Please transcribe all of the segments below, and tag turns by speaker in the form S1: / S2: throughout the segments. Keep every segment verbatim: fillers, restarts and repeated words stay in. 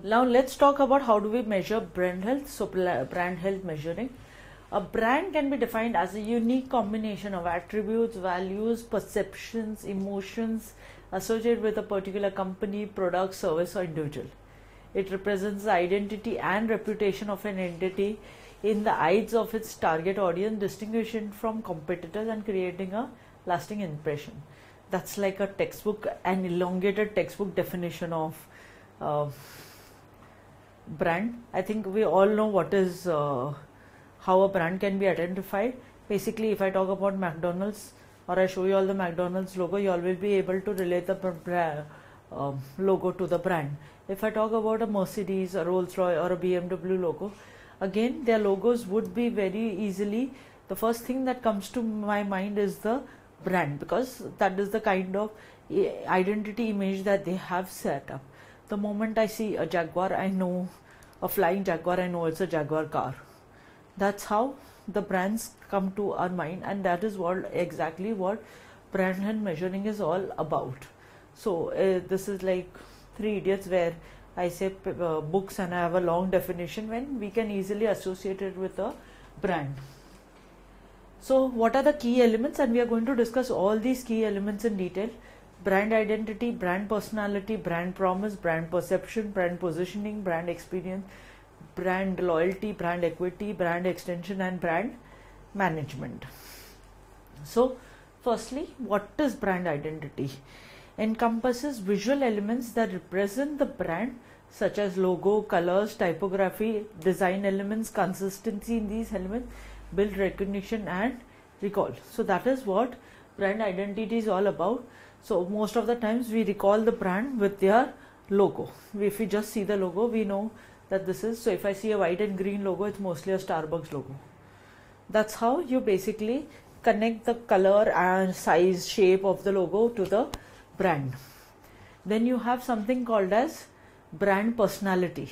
S1: Now let's talk about how do we measure brand health. So brand health measuring. A brand can be defined as a unique combination of attributes, values, perceptions, emotions associated with a particular company, product, service or individual. It represents the identity and reputation of an entity in the eyes of its target audience, distinguishing from competitors and creating a lasting impression. That's like a textbook, an elongated textbook definition of uh, brand. I think we all know what is uh, how a brand can be identified. Basically, if I talk about McDonald's or I show you all the McDonald's logo, you all will be able to relate the brand, uh, logo to the brand. If I talk about a Mercedes, a Rolls-Royce or a B M W logo, again their logos would be very easily, the first thing that comes to my mind is the brand, because that is the kind of identity image that they have set up. The moment I see a Jaguar, I know a flying Jaguar, I know it's a Jaguar car. That's how the brands come to our mind, and that is what exactly what brand and measuring is all about. So uh, this is like Three Idiots, where I say uh, books and I have a long definition when we can easily associate it with a brand. So what are the key elements, and we are going to discuss all these key elements in detail. Brand identity, brand personality, brand promise, brand perception, brand positioning, brand experience, brand loyalty, brand equity, brand extension and brand management. So firstly, what is brand identity? Encompasses visual elements that represent the brand, such as logo, colors, typography, design elements. Consistency in these elements build recognition and recall. So that is what brand identity is all about. So most of the times we recall the brand with their logo. If we just see the logo, we know that this is, so if I see a white and green logo, it's mostly a Starbucks logo. That's how you basically connect the color and size, shape of the logo to the brand. Then you have something called as brand personality,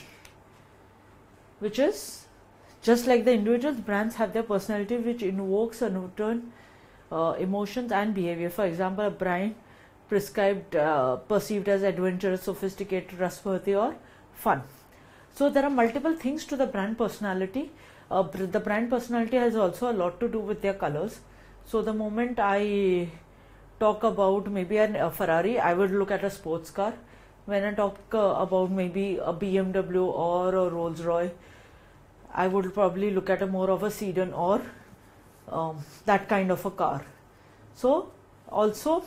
S1: which is just like the individuals, brands have their personality, which invokes a certain uh, emotions and behavior. For example, a brand prescribed, uh, perceived as adventurous, sophisticated, trustworthy or fun. So there are multiple things to the brand personality. Uh, the brand personality has also a lot to do with their colors. So the moment I talk about maybe an, a Ferrari, I would look at a sports car. When I talk uh, about maybe a B M W or a Rolls-Royce, I would probably look at a more of a sedan or um, that kind of a car. So also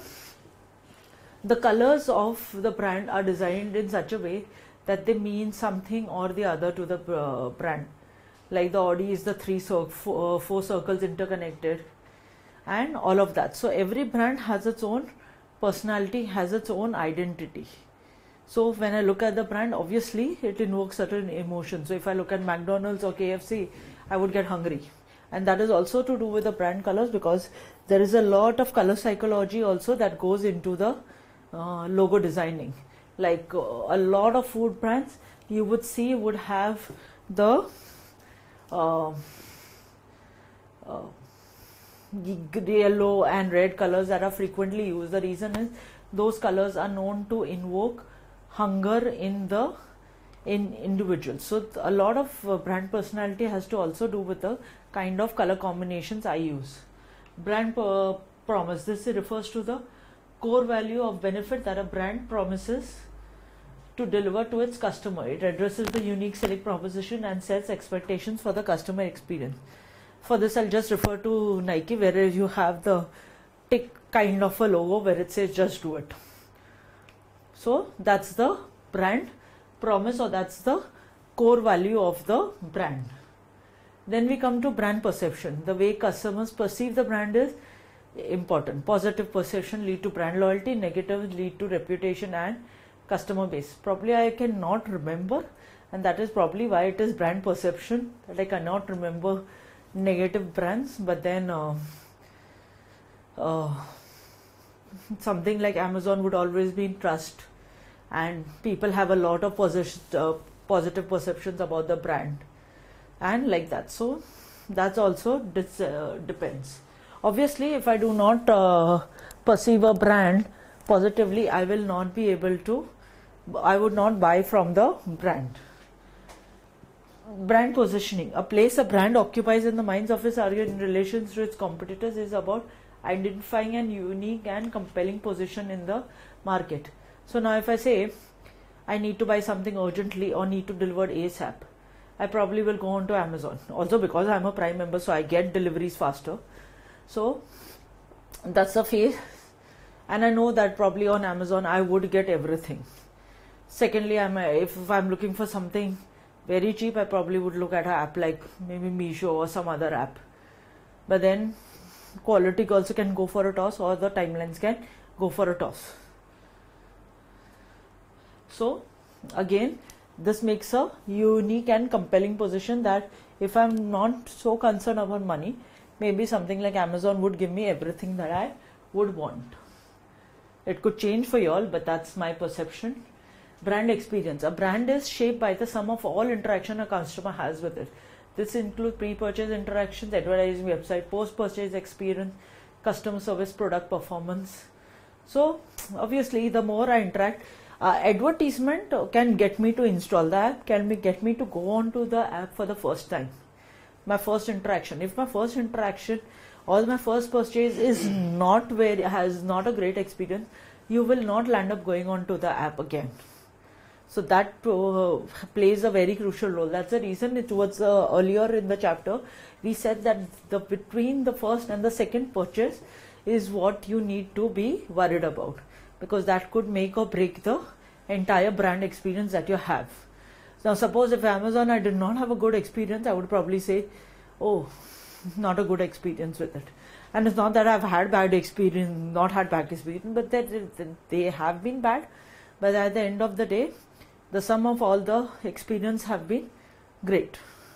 S1: the colors of the brand are designed in such a way that they mean something or the other to the uh, brand. Like the Audi is the three cir four, uh, four circles interconnected and all of that. So every brand has its own personality, has its own identity. So when I look at the brand, obviously it invokes certain emotions. So if I look at McDonald's or K F C, I would get hungry. And that is also to do with the brand colors, because there is a lot of color psychology also that goes into the uh, logo designing. Like uh, a lot of food brands you would see would have the uh, uh, yellow and red colors that are frequently used. The reason is those colors are known to invoke hunger in the in individuals. So a lot of uh, brand personality has to also do with the kind of color combinations I use. Brand uh, promise, this refers to the core value of benefit that a brand promises to deliver to its customer. It addresses the unique selling proposition and sets expectations for the customer experience. For this, I'll just refer to Nike, where you have the tick kind of a logo where it says just do it. So that's the brand promise, or that's the core value of the brand. Then we come to brand perception. The way customers perceive the brand is important. Positive perception lead to brand loyalty, negative lead to reputation and customer base. Probably I cannot remember, and that is probably why it is brand perception, that I cannot remember negative brands. But then uh, uh, something like Amazon would always be in trust, and people have a lot of uh, positive perceptions about the brand and like that. So that's also dis uh, depends. Obviously, if I do not uh, perceive a brand positively, I will not be able to I would not buy from the brand. Brand positioning. A place a brand occupies in the minds of its target in relation to its competitors is about identifying an unique and compelling position in the market. So now if I say I need to buy something urgently or need to deliver ASAP, I probably will go on to Amazon. Also because I'm a Prime member, so I get deliveries faster. So that's the phase. And I know that probably on Amazon I would get everything. Secondly, I'm a, if I'm looking for something very cheap, I probably would look at an app like maybe Meesho or some other app. But then quality also can go for a toss, or the timelines can go for a toss. So again, this makes a unique and compelling position that if I'm not so concerned about money, maybe something like Amazon would give me everything that I would want. It could change for you all, but that's my perception. Brand experience. A brand is shaped by the sum of all interaction a customer has with it. This includes pre-purchase interactions, advertising, website, post-purchase experience, customer service, product performance. So obviously the more I interact, uh, advertisement can get me to install the app, can be, get me to go on to the app for the first time. My first interaction. If my first interaction or my first purchase is not very, has not a great experience, you will not land up going on to the app again. So that uh, plays a very crucial role. That's the reason it was uh, earlier in the chapter we said that the between the first and the second purchase is what you need to be worried about, because that could make or break the entire brand experience that you have. Now suppose if Amazon I did not have a good experience, I would probably say, oh, not a good experience with it. And it's not that I've had bad experience, not had bad experience, but that they have been bad. But at the end of the day, the sum of all the experience have been great.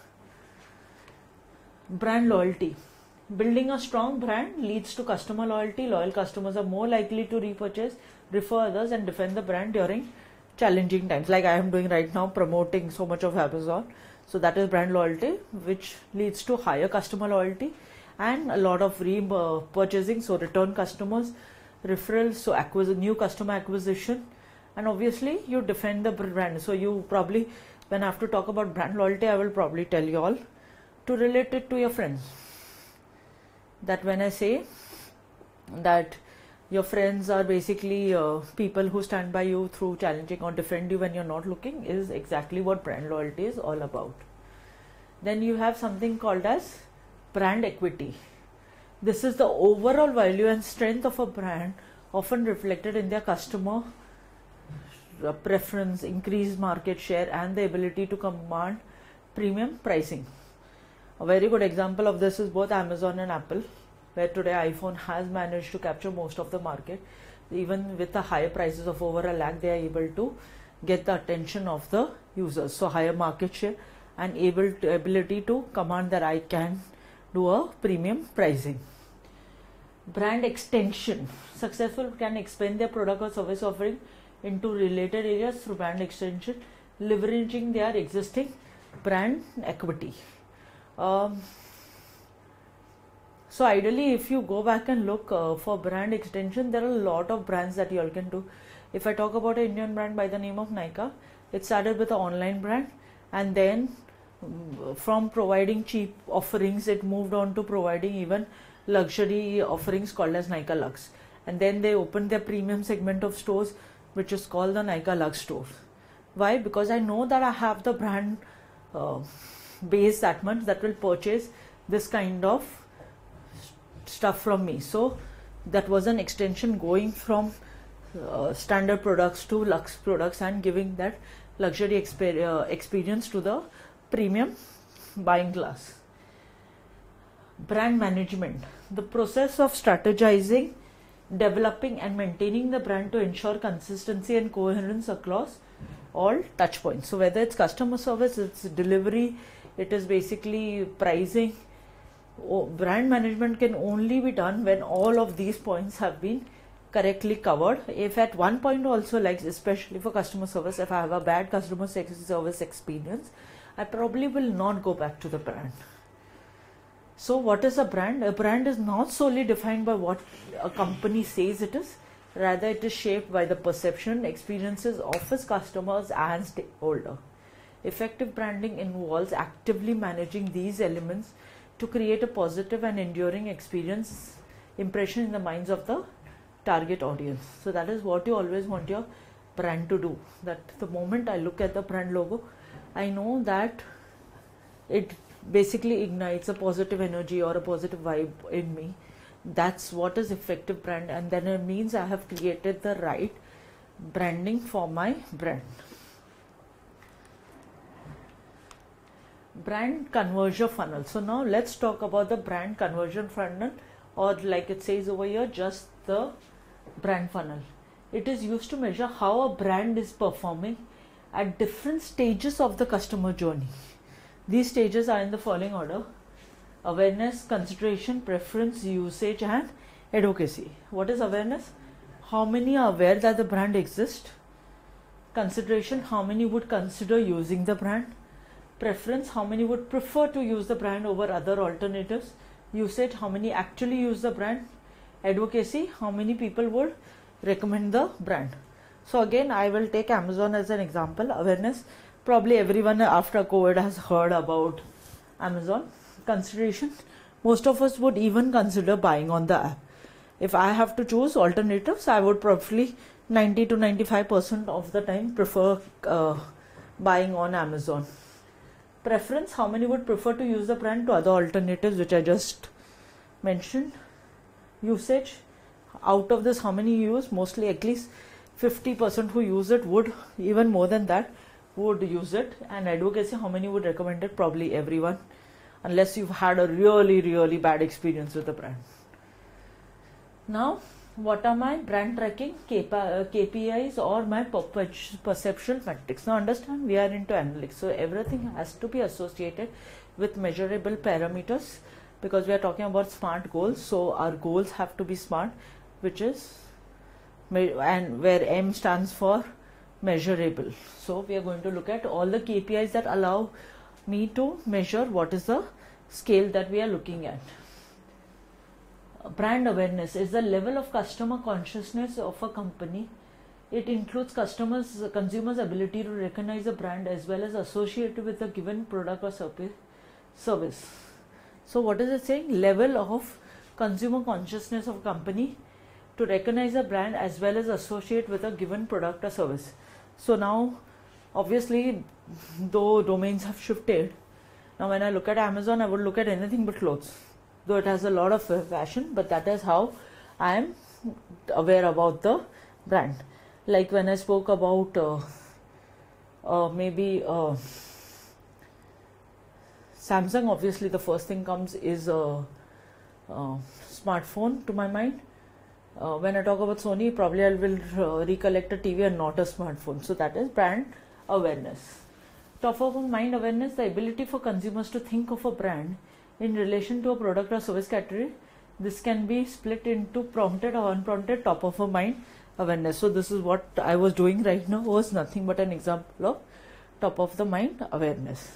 S1: Brand loyalty. Building a strong brand leads to customer loyalty. Loyal customers are more likely to repurchase, refer others, and defend the brand during challenging times, like I am doing right now, promoting so much of Amazon. So that is brand loyalty, which leads to higher customer loyalty and a lot of re-purchasing, so return customers, referrals, so acquisition, new customer acquisition. And obviously you defend the brand. So you probably, when I have to talk about brand loyalty, I will probably tell you all to relate it to your friends. That when I say that your friends are basically uh, people who stand by you through challenging or defend you when you're not looking, is exactly what brand loyalty is all about. Then you have something called as brand equity. This is the overall value and strength of a brand, often reflected in their customer preference, increased market share, and the ability to command premium pricing. A very good example of this is both Amazon and Apple, where today iPhone has managed to capture most of the market. Even with the higher prices of over a lakh, they are able to get the attention of the users. So higher market share and able to, ability to command that I can do a premium pricing. Brand extension. Successful can expand their product or service offering into related areas through brand extension, leveraging their existing brand equity. Um, so ideally, if you go back and look uh, for brand extension, there are a lot of brands that you all can do. If I talk about an Indian brand by the name of Nykaa, it started with an online brand, and then um, from providing cheap offerings, it moved on to providing even luxury offerings called as Nykaa Lux. And then they opened their premium segment of stores, which is called the Nykaa Lux store. Why? Because I know that I have the brand uh, base that much that will purchase this kind of stuff from me. So that was an extension going from uh, standard products to luxe products and giving that luxury exper uh, experience to the premium buying class. Brand management. The process of strategizing, developing and maintaining the brand to ensure consistency and coherence across all touch points. So whether it's customer service, it's delivery, it is basically pricing. Oh, brand management can only be done when all of these points have been correctly covered. If at one point also, like especially for customer service, if I have a bad customer service experience, I probably will not go back to the brand. So what is a brand? A brand is not solely defined by what a company says it is. Rather, it is shaped by the perception, experiences of its customers and stakeholder. Effective branding involves actively managing these elements to create a positive and enduring experience impression in the minds of the target audience. So that is what you always want your brand to do. That the moment I look at the brand logo, I know that it basically ignites a positive energy or a positive vibe in me. That's what is effective brand, and then it means I have created the right branding for my brand. Brand conversion funnel. So now let's talk about the brand conversion funnel, or like it says over here, just the brand funnel. It is used to measure how a brand is performing at different stages of the customer journey. These stages are in the following order: awareness, consideration, preference, usage, and advocacy. What is awareness? How many are aware that the brand exists? Consideration, how many would consider using the brand? Preference, how many would prefer to use the brand over other alternatives? Usage, how many actually use the brand? Advocacy, how many people would recommend the brand? So again, I will take Amazon as an example. Awareness, probably everyone after COVID has heard about Amazon. Consideration, most of us would even consider buying on the app. If I have to choose alternatives, I would probably ninety to ninety-five percent of the time prefer uh, buying on Amazon. Preference, how many would prefer to use the brand to other alternatives which I just mentioned? Usage, out of this how many use? Mostly at least fifty percent who use it would, even more than that, would use it. And advocacy, how many would recommend it? Probably everyone, unless you've had a really really bad experience with the brand. Now, what are my brand tracking K P Is or my perceptual metrics? Now understand, we are into analytics, so everything has to be associated with measurable parameters, because we are talking about smart goals. So our goals have to be smart, which is, and where M stands for measurable. So we are going to look at all the K P Is that allow me to measure what is the scale that we are looking at. Brand awareness is the level of customer consciousness of a company. It includes customers, consumers' ability to recognize a brand as well as associate it with a given product or service. So what is it saying? Level of consumer consciousness of a company to recognize a brand as well as associate with a given product or service. So now, obviously, though domains have shifted, now when I look at Amazon, I would look at anything but clothes. Though it has a lot of fashion, but that is how I am aware about the brand. Like when I spoke about uh, uh, maybe uh, Samsung, obviously the first thing comes is a, a smartphone to my mind. Uh, when I talk about Sony, probably I will uh, recollect a T V and not a smartphone. So that is brand awareness. Top of mind awareness, the ability for consumers to think of a brand in relation to a product or service category. This can be split into prompted or unprompted top of a mind awareness. So this is what I was doing right now, was nothing but an example of top of the mind awareness.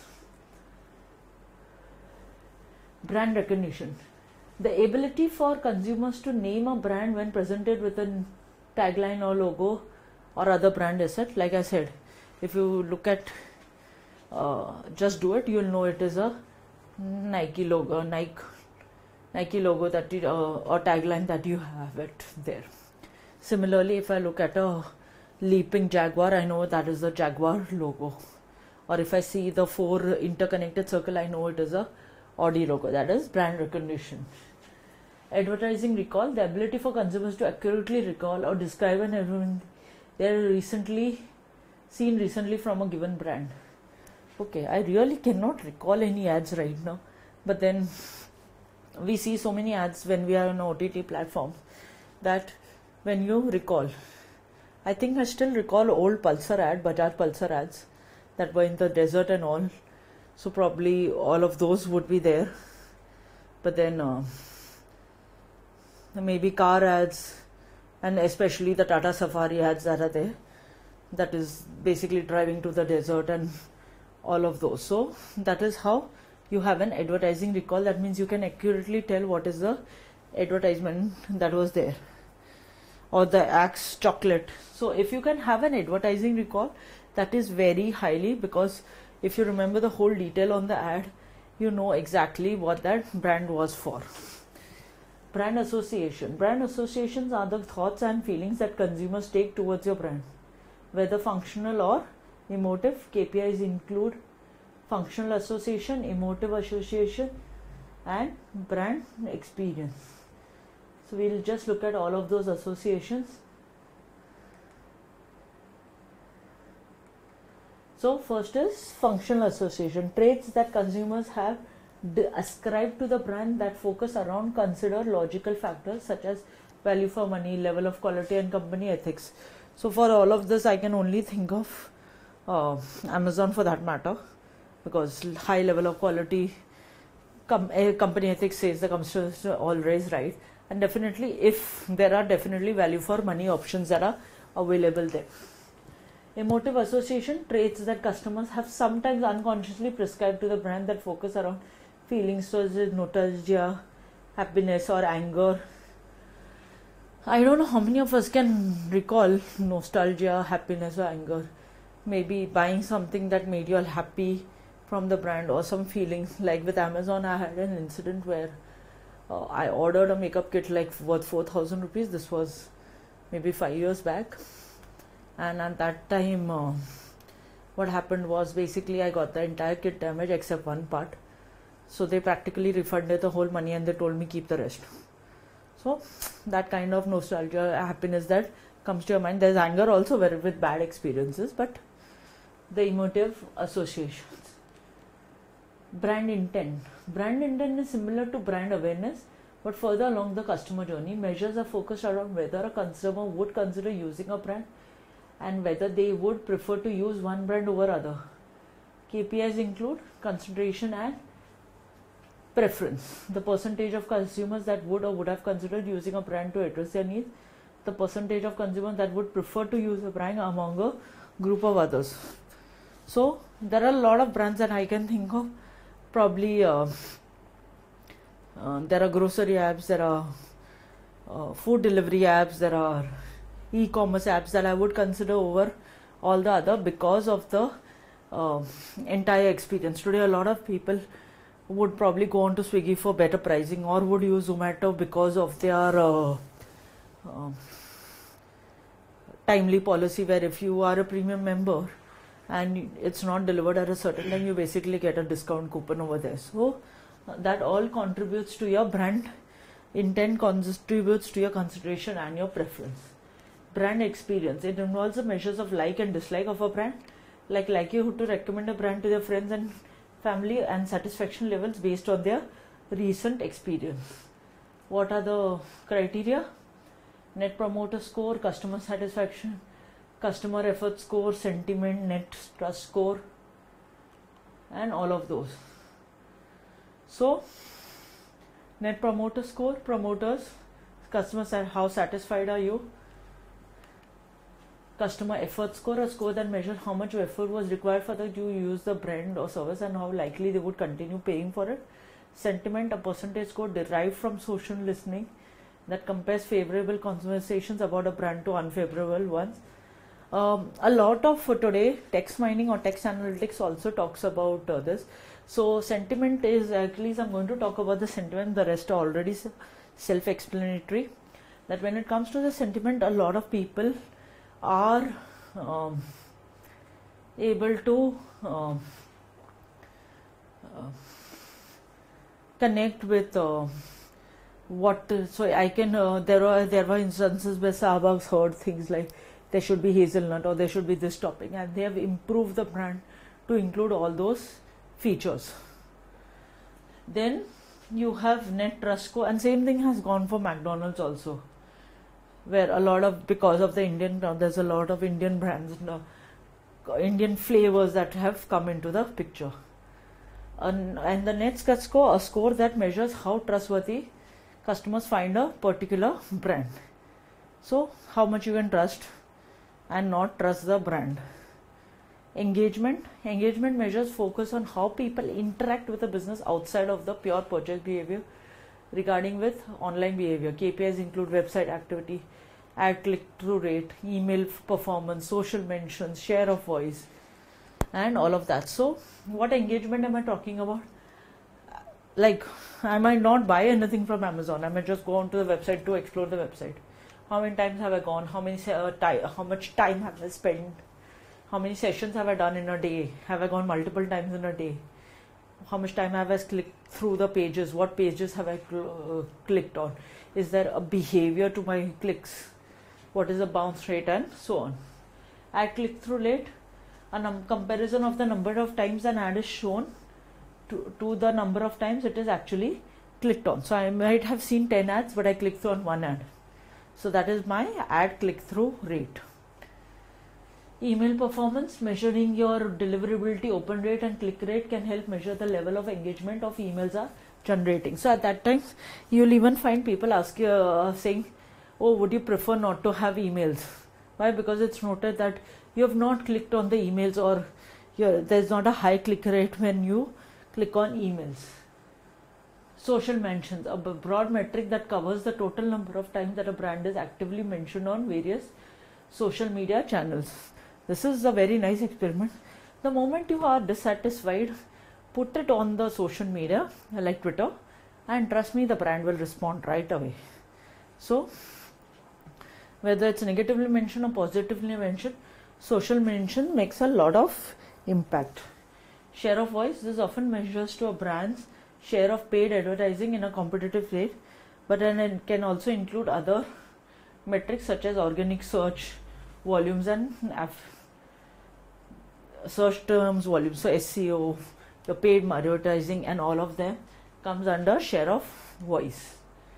S1: Brand recognition, the ability for consumers to name a brand when presented with a tagline or logo or other brand asset. Like I said, if you look at uh, Just Do It, you will know it is a Nike logo, Nike, Nike logo that you, uh, or tagline that you have it there. Similarly, if I look at a leaping jaguar, I know that is the Jaguar logo. Or if I see the four interconnected circle, I know it is a Audi logo. That is brand recognition. Advertising recall, the ability for consumers to accurately recall or describe an event they are recently seen recently from a given brand. Okay, I really cannot recall any ads right now, but then we see so many ads when we are on O T T platforms that when you recall, I think I still recall old Pulsar ad, Bajaj Pulsar ads that were in the desert and all. So probably all of those would be there, but then uh, maybe car ads, and especially the Tata Safari ads that are there, that is basically driving to the desert and all of those. So that is how you have an advertising recall. That means you can accurately tell what is the advertisement that was there. or the Axe chocolate. So if you can have an advertising recall, that is very highly, because if you remember the whole detail on the ad, you know exactly what that brand was for. Brand association. Brand associations are the thoughts and feelings that consumers take towards your brand, whether functional or emotive. K P Is include functional association, emotive association, and brand experience. So we'll just look at all of those associations. So first is functional association. Traits that consumers have ascribed to the brand that focus around consider logical factors such as value for money, level of quality, and company ethics. So for all of this, I can only think of uh, Amazon for that matter, because high level of quality, com- uh, company ethics says the customer is always right, and definitely if there are definitely value for money options that are available there. Emotive association. Traits that customers have sometimes unconsciously prescribed to the brand that focus around feelings such as nostalgia, happiness, or anger. I don't know how many of us can recall nostalgia, happiness, or anger. Maybe buying something that made you all happy from the brand, or some feelings. Like with Amazon, I had an incident where uh, I ordered a makeup kit like worth four thousand rupees. This was maybe five years back. And at that time, uh, what happened was basically I got the entire kit damaged except one part. So they practically refunded the whole money and they told me keep the rest. So that kind of nostalgia, happiness that comes to your mind. There's anger also where, with bad experiences, but the emotive associations. Brand intent. Brand intent is similar to brand awareness, but further along the customer journey. Measures are focused around whether a consumer would consider using a brand and whether they would prefer to use one brand over other. K P Is include consideration and preference. The percentage of consumers that would or would have considered using a brand to address their needs. The percentage of consumers that would prefer to use a brand among a group of others. So there are a lot of brands that I can think of. Probably uh, uh, there are grocery apps, there are uh, food delivery apps, there are e-commerce apps that I would consider over all the other because of the uh, entire experience. Today a lot of people would probably go on to Swiggy for better pricing, or would use Zomato because of their uh, uh, timely policy, where if you are a premium member and it's not delivered at a certain time, you basically get a discount coupon over there. So uh, that all contributes to your brand intent, contributes to your consideration and your preference. Brand experience. It involves the measures of like and dislike of a brand, like likelihood to recommend a brand to their friends and family, and satisfaction levels based on their recent experience. What are the criteria? Net Promoter Score, customer satisfaction, customer effort score, sentiment, net trust score, and all of those. So Net Promoter Score, promoters, customers, how satisfied are you? Customer effort score, a score that measures how much effort was required for them to use the brand or service and how likely they would continue paying for it. Sentiment, a percentage score derived from social listening that compares favorable conversations about a brand to unfavorable ones. Um, a lot of uh, today text mining or text analytics also talks about uh, this. So sentiment is, at least I'm going to talk about the sentiment, the rest are already self-explanatory. That when it comes to the sentiment, a lot of people are um, able to um, uh, connect with uh, what. So I can. Uh, there are there were instances where Starbucks heard things like there should be hazelnut or there should be this topping, and they have improved the brand to include all those features. Then you have net trust score, and same thing has gone for McDonald's also, where a lot of, because of the Indian, there's a lot of Indian brands, uh, Indian flavors that have come into the picture. And, and the net trust score, a score that measures how trustworthy customers find a particular brand. So how much you can trust and not trust the brand. Engagement. Engagement measures focus on how people interact with the business outside of the pure purchase behavior regarding with online behavior. K P Is include website activity, ad click-through rate, email performance, social mentions, share of voice, and all of that. So what engagement am I talking about? Like, I might not buy anything from Amazon. I might just go onto the website to explore the website. How many times have I gone? How many uh, time? How much time have I spent? How many sessions have I done in a day? Have I gone multiple times in a day? How much time have I clicked through the pages? What pages have I cl- uh, clicked on? Is there a behavior to my clicks? What is the bounce rate, and so on? Ad click-through rate, a num- comparison of the number of times an ad is shown to, to the number of times it is actually clicked on. So I might have seen ten ads, but I clicked on one ad. So that is my ad click-through rate. Email performance, measuring your deliverability, open rate and click rate can help measure the level of engagement of emails are generating. So at that time, you'll even find people ask you, uh, saying, oh, would you prefer not to have emails? Why? Because it's noted that you have not clicked on the emails, or there's not a high click rate when you click on emails. Social mentions, a broad metric that covers the total number of times that a brand is actively mentioned on various social media channels. This is a very nice experiment. The moment you are dissatisfied, put it on the social media like Twitter, and trust me, the brand will respond right away. So whether it's negatively mentioned or positively mentioned, social mention makes a lot of impact. Share of voice, this often measures to a brand's share of paid advertising in a competitive rate, but then it can also include other metrics such as organic search volumes and search terms volumes. So S E O, your paid advertising, and all of them comes under share of voice.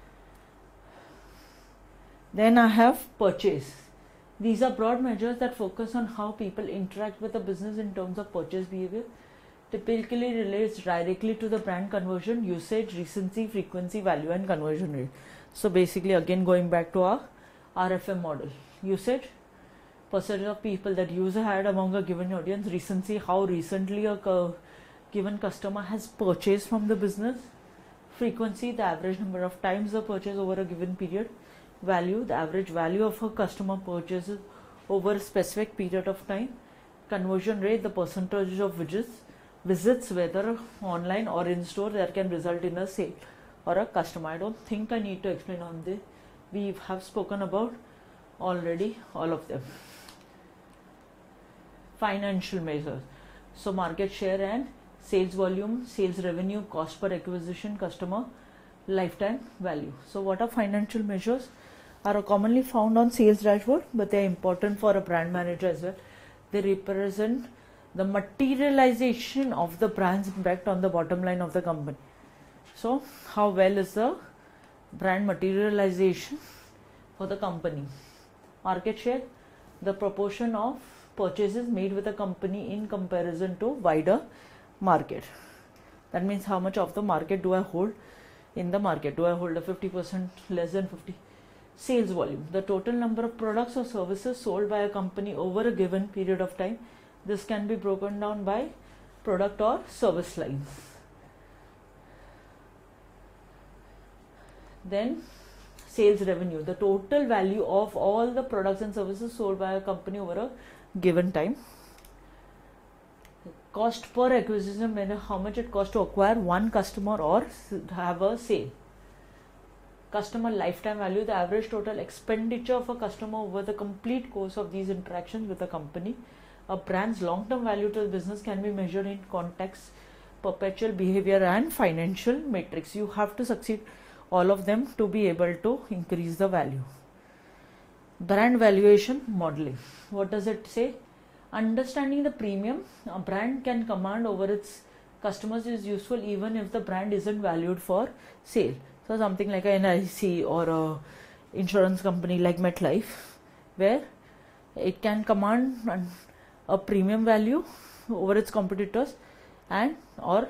S1: Then I have purchase. These are broad measures that focus on how people interact with the business in terms of purchase behavior. Typically relates directly to the brand conversion, usage, recency, frequency, value, and conversion rate. So basically, again going back to our R F M model. Usage, percentage of people that use a ad among a given audience. Recency, how recently a cu- given customer has purchased from the business. Frequency, the average number of times the purchase over a given period. Value, the average value of a customer purchases over a specific period of time. Conversion rate, the percentage of visits visits whether online or in store that can result in a sale or a customer. I don't think I need to explain on this. We have spoken about already all of them. Financial measures, so market share and sales volume, sales revenue, cost per acquisition, customer lifetime value. So what are financial measures? Are commonly found on sales dashboard, but they are important for a brand manager as well. They represent the materialization of the brand's impact on the bottom line of the company. So how well is the brand materialization for the company? Market share, the proportion of purchases made with a company in comparison to wider market. That means how much of the market do I hold in the market? Do I hold a fifty percent, less than fifty? Sales volume, the total number of products or services sold by a company over a given period of time. This can be broken down by product or service lines. Then sales revenue, the total value of all the products and services sold by a company over a given time. Cost per acquisition, how much it costs to acquire one customer or have a sale. Customer lifetime value, the average total expenditure of a customer over the complete course of these interactions with a company. A brand's long-term value to the business can be measured in context, perpetual behavior, and financial metrics. You have to succeed all of them to be able to increase the value. Brand valuation modeling. What does it say? Understanding the premium a brand can command over its customers is useful even if the brand isn't valued for sale. So something like an N I C or a insurance company like MetLife, where it can command a premium value over its competitors and or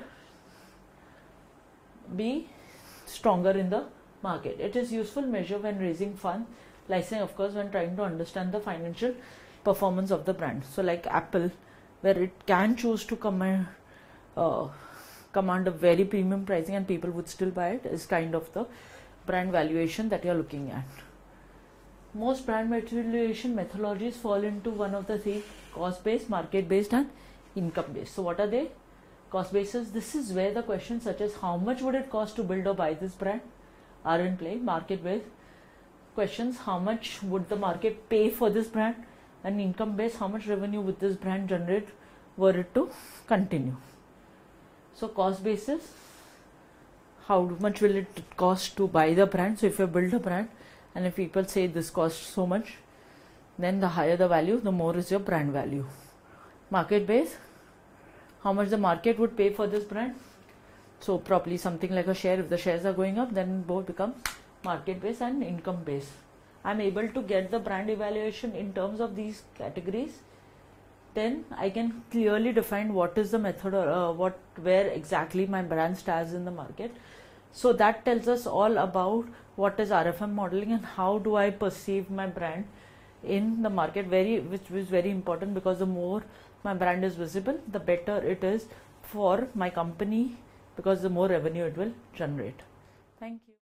S1: be stronger in the market. It is useful measure when raising funds, licensing of course when trying to understand the financial performance of the brand. So like Apple, where it can choose to command uh, command a very premium pricing and people would still buy it, is kind of the brand valuation that you are looking at. Most brand valuation methodologies fall into one of the three: cost based, market based, and income based. So what are they? Cost basis. This is where the questions such as how much would it cost to build or buy this brand are in play. Market based questions: how much would the market pay for this brand? And income based: how much revenue would this brand generate were it to continue? So cost basis: how much will it cost to buy the brand? So if you build a brand and if people say this costs so much, then the higher the value, the more is your brand value. Market base: how much the market would pay for this brand. So probably something like a share. If the shares are going up, then both become market base and income base. I'm able to get the brand evaluation in terms of these categories. Then I can clearly define what is the method or uh, what where exactly my brand stands in the market. So that tells us all about what is R F M modeling and how do I perceive my brand in the market, very which is very important, because the more my brand is visible, the better it is for my company, because the more revenue it will generate. Thank you.